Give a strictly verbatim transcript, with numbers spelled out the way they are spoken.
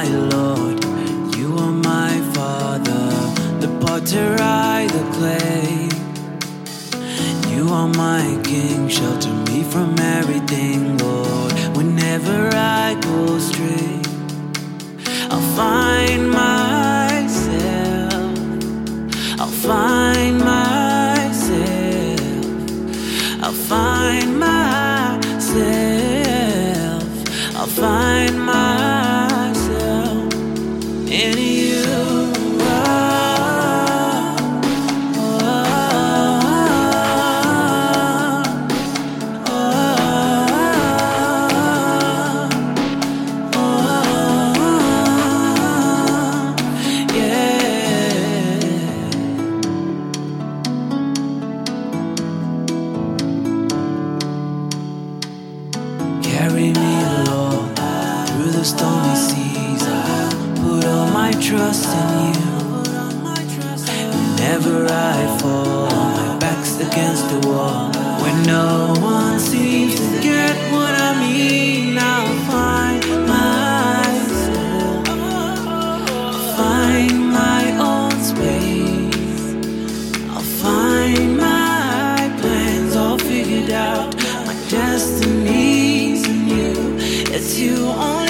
my Lord, you are my Father, the potter, I the clay. You are my King, shelter me from everything, Lord. Whenever I go astray, I'll find myself, I'll find myself, I'll find myself, I'll find myself in you. Carry me, Lord, through the stormy seas. I put all my trust in you. Whenever I fall, my back's against the wall. When no one seems to get what I mean, I'll find myself, I'll find my own space, I'll find my plans all figured out, my destiny. It's you only.